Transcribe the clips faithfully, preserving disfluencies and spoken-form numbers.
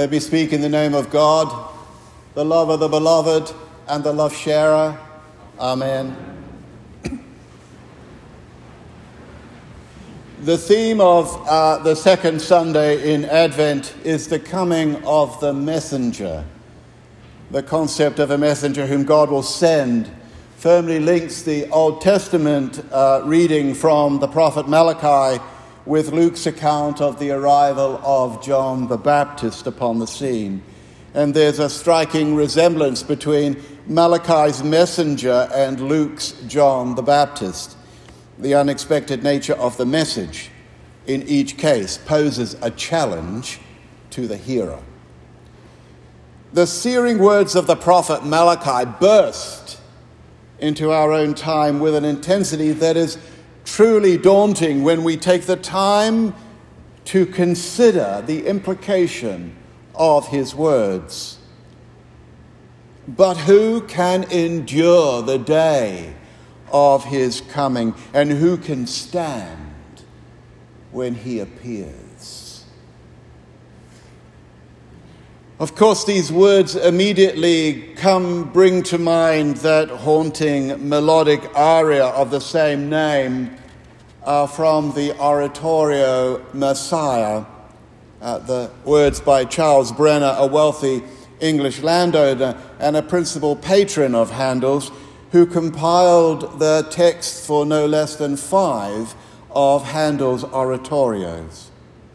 Let me speak in the name of God, the love of the beloved and the love sharer. Amen. The theme of uh, the second Sunday in Advent is the coming of the messenger. The concept of a messenger whom God will send firmly links the Old Testament uh, reading from the prophet Malachi with Luke's account of the arrival of John the Baptist upon the scene. And there's a striking resemblance between Malachi's messenger and Luke's John the Baptist. The unexpected nature of the message in each case poses a challenge to the hearer. The searing words of the prophet Malachi burst into our own time with an intensity that is truly daunting when we take the time to consider the implication of his words. But who can endure the day of his coming, and who can stand when he appears? Of course, these words immediately come, bring to mind that haunting melodic aria of the same name uh, from the oratorio Messiah. Uh, the words by Charles Brenner, a wealthy English landowner and a principal patron of Handel's, who compiled the text for no less than five of Handel's oratorios.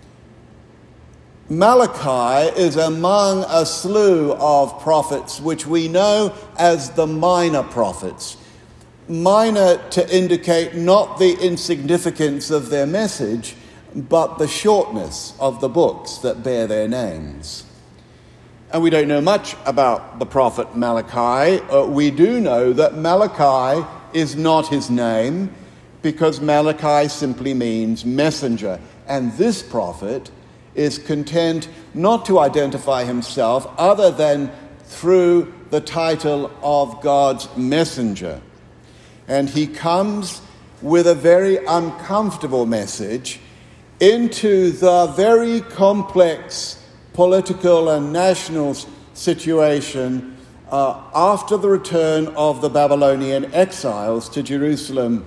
Malachi is among a slew of prophets which we know as the minor prophets. Minor to indicate not the insignificance of their message, but the shortness of the books that bear their names. And we don't know much about the prophet Malachi. Uh, we do know that Malachi is not his name, because Malachi simply means messenger. And this prophet is content not to identify himself other than through the title of God's messenger. And he comes with a very uncomfortable message into the very complex political and national situation uh, after the return of the Babylonian exiles to Jerusalem.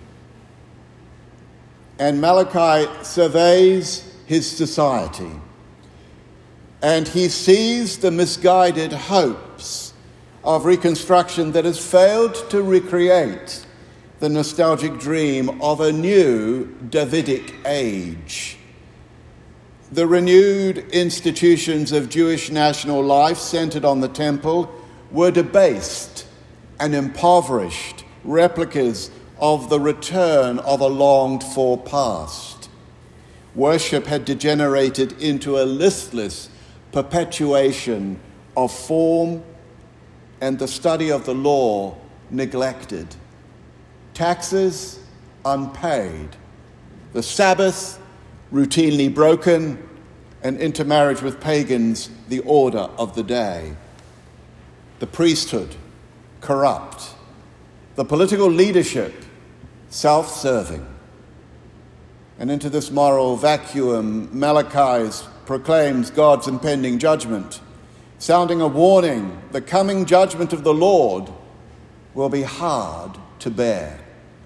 And Malachi surveys his society, and he sees the misguided hopes of reconstruction that has failed to recreate the nostalgic dream of a new Davidic age. The renewed institutions of Jewish national life centered on the temple were debased and impoverished replicas of the return of a longed-for past. Worship had degenerated into a listless perpetuation of form, and the study of the law neglected. Taxes unpaid, the Sabbath routinely broken, and intermarriage with pagans the order of the day. The priesthood corrupt, the political leadership self-serving. And into this moral vacuum, Malachi proclaims God's impending judgment, sounding a warning: the coming judgment of the Lord will be hard to bear.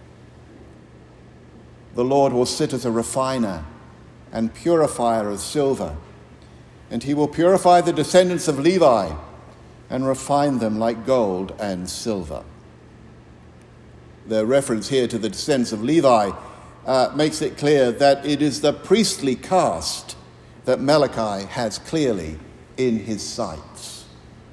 The Lord will sit as a refiner and purifier of silver, and he will purify the descendants of Levi and refine them like gold and silver. The reference here to the descendants of Levi uh, makes it clear that it is the priestly caste that Malachi has clearly in his sights.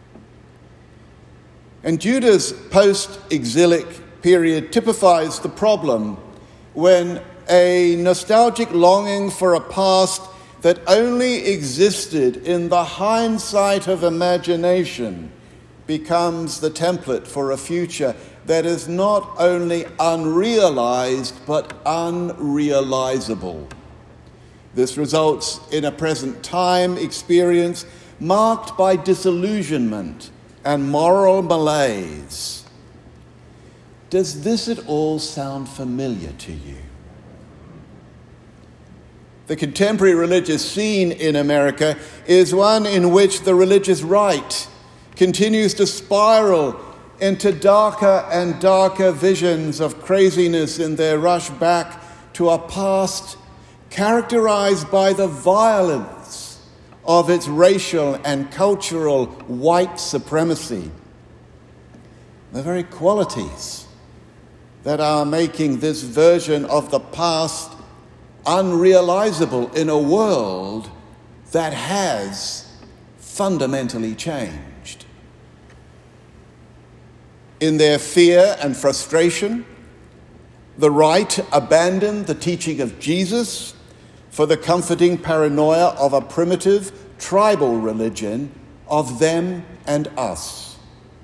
And Judah's post-exilic period typifies the problem when a nostalgic longing for a past that only existed in the hindsight of imagination becomes the template for a future that is not only unrealized but unrealizable. This results in a present time experience marked by disillusionment and moral malaise. Does this at all sound familiar to you? The contemporary religious scene in America is one in which the religious right continues to spiral into darker and darker visions of craziness in their rush back to a past characterized by the violence of its racial and cultural white supremacy. The very qualities that are making this version of the past unrealizable in a world that has fundamentally changed. In their fear and frustration, the right abandoned the teaching of Jesus for the comforting paranoia of a primitive tribal religion of them and us.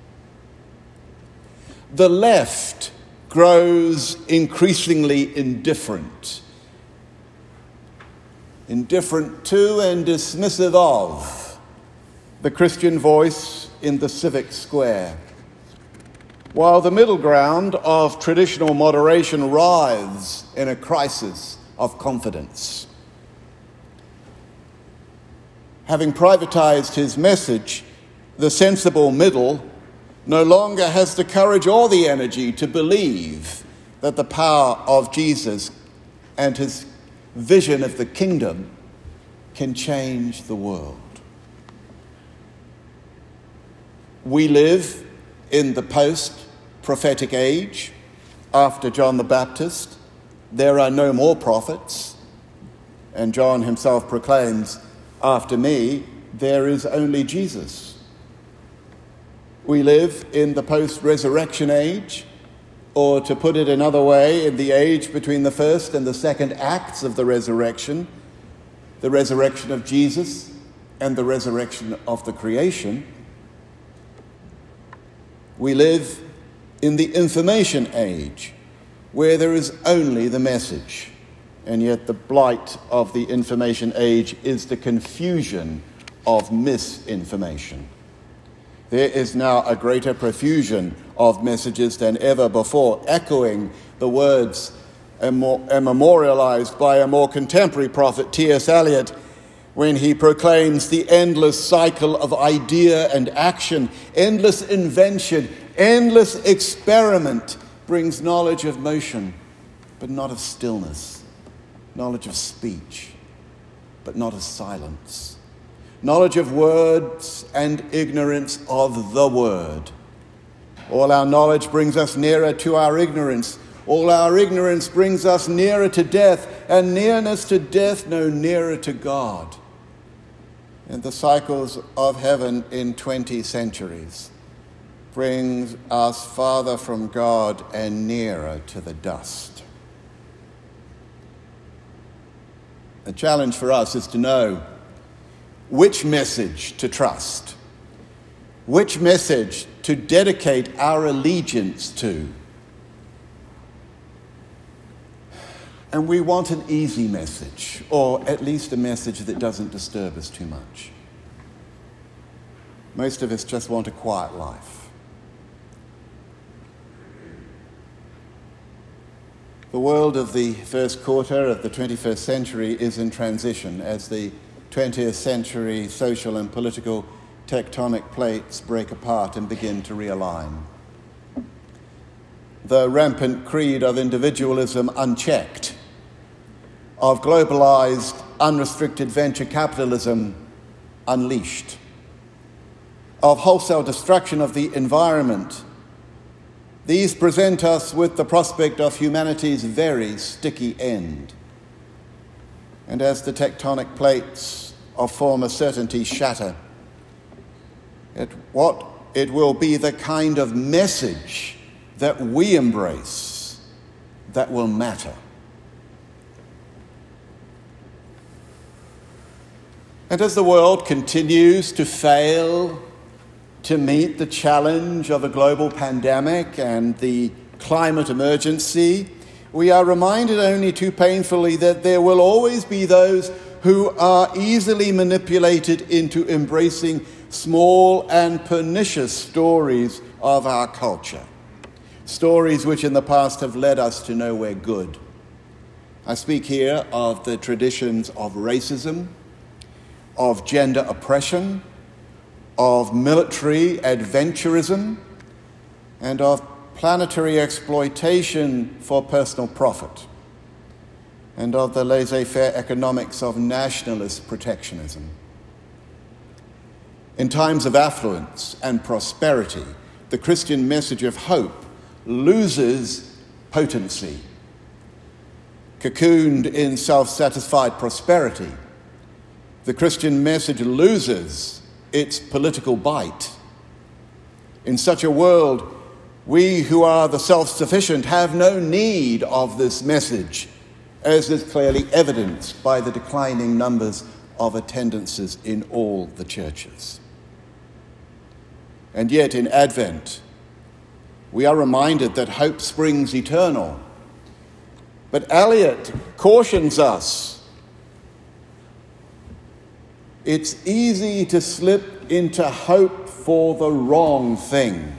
The left grows increasingly indifferent, indifferent to and dismissive of the Christian voice in the civic square, while the middle ground of traditional moderation writhes in a crisis of confidence. Having privatized his message, the sensible middle no longer has the courage or the energy to believe that the power of Jesus and his vision of the kingdom can change the world. We live in the post-prophetic age. After John the Baptist, there are no more prophets, and John himself proclaims, "After me, there is only Jesus." We live in the post-resurrection age, or to put it another way, in the age between the first and the second acts of the resurrection, the resurrection of Jesus and the resurrection of the creation. We live in the information age, where there is only the message, and yet the blight of the information age is the confusion of misinformation. There is now a greater profusion of messages than ever before, echoing the words memorialized by a more contemporary prophet, T S Eliot, when he proclaims the endless cycle of idea and action, endless invention, endless experiment brings knowledge of motion, but not of stillness, knowledge of speech, but not of silence. Knowledge of words and ignorance of the word. All our knowledge brings us nearer to our ignorance. All our ignorance brings us nearer to death, and nearness to death no nearer to God. And the cycles of heaven in twenty centuries brings us farther from God and nearer to the dust. The challenge for us is to know which message to trust, which message to dedicate our allegiance to. And we want an easy message, or at least a message that doesn't disturb us too much. Most of us just want a quiet life. The world of the first quarter of the twenty-first century is in transition as the twentieth century social and political tectonic plates break apart and begin to realign. The rampant creed of individualism unchecked, of globalized, unrestricted venture capitalism unleashed, of wholesale destruction of the environment, these present us with the prospect of humanity's very sticky end. And as the tectonic plates of former certainty shatter, it, what it will be the kind of message that we embrace that will matter. And as the world continues to fail to meet the challenge of a global pandemic and the climate emergency, we are reminded only too painfully that there will always be those who are easily manipulated into embracing small and pernicious stories of our culture, stories which in the past have led us to nowhere good. I speak here of the traditions of racism, of gender oppression, of military adventurism, and of planetary exploitation for personal profit, and of the laissez-faire economics of nationalist protectionism. In times of affluence and prosperity, the Christian message of hope loses potency. Cocooned in self-satisfied prosperity, the Christian message loses its political bite. In such a world, we who are the self-sufficient have no need of this message, as is clearly evidenced by the declining numbers of attendances in all the churches. And yet in Advent, we are reminded that hope springs eternal. But Eliot cautions us. It's easy to slip into hope for the wrong thing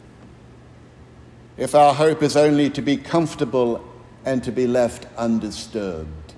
if our hope is only to be comfortable and to be left undisturbed.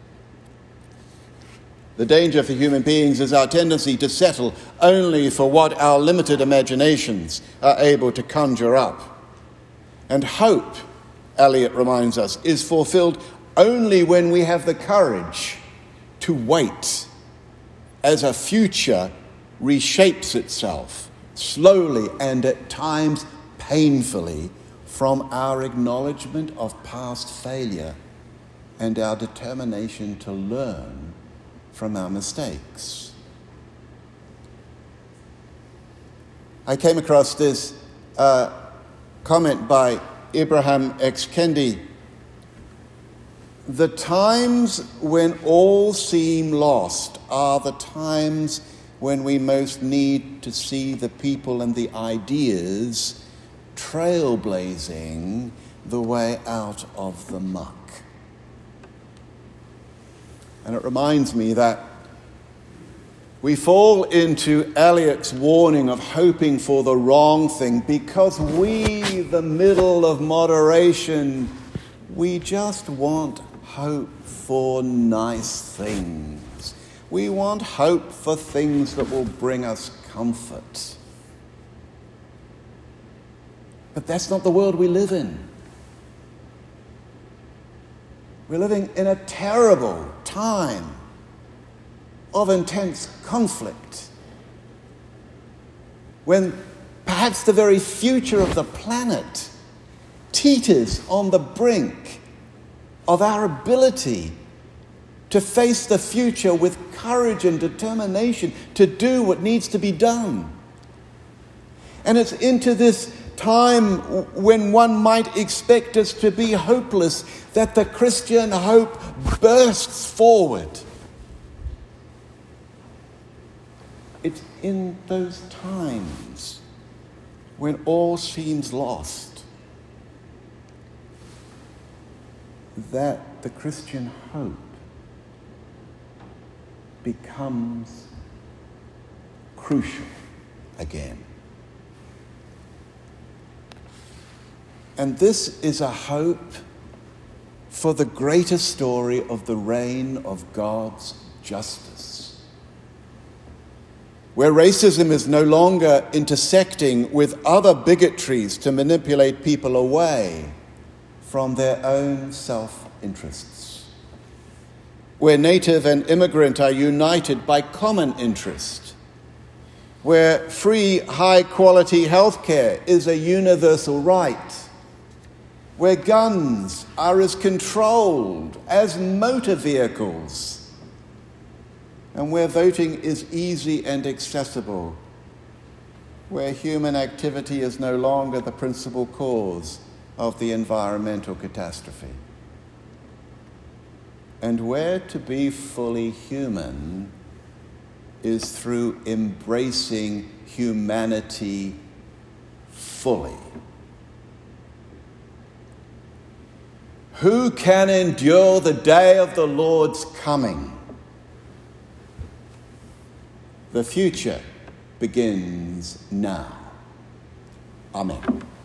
The danger for human beings is our tendency to settle only for what our limited imaginations are able to conjure up. And hope, Eliot reminds us, is fulfilled only when we have the courage to wait as a future reshapes itself slowly and at times painfully from our acknowledgement of past failure and our determination to learn from our mistakes. I came across this uh, comment by Ibrahim X. Kendi. The times when all seem lost are the times when we most need to see the people and the ideas trailblazing the way out of the muck. And it reminds me that we fall into Eliot's warning of hoping for the wrong thing because we, the middle of moderation, we just want hope for nice things. We want hope for things that will bring us comfort. But that's not the world we live in. We're living in a terrible time of intense conflict, when perhaps the very future of the planet teeters on the brink of our ability to face the future with courage and determination to do what needs to be done. And it's into this time when one might expect us to be hopeless that the Christian hope bursts forward. It's in those times when all seems lost that the Christian hope becomes crucial again. And this is a hope for the greater story of the reign of God's justice, where racism is no longer intersecting with other bigotries to manipulate people away from their own self-interests, where native and immigrant are united by common interest, where free, high-quality healthcare is a universal right, where guns are as controlled as motor vehicles, and where voting is easy and accessible, where human activity is no longer the principal cause of the environmental catastrophe, and where to be fully human is through embracing humanity fully. Who can endure the day of the Lord's coming? The future begins now. Amen.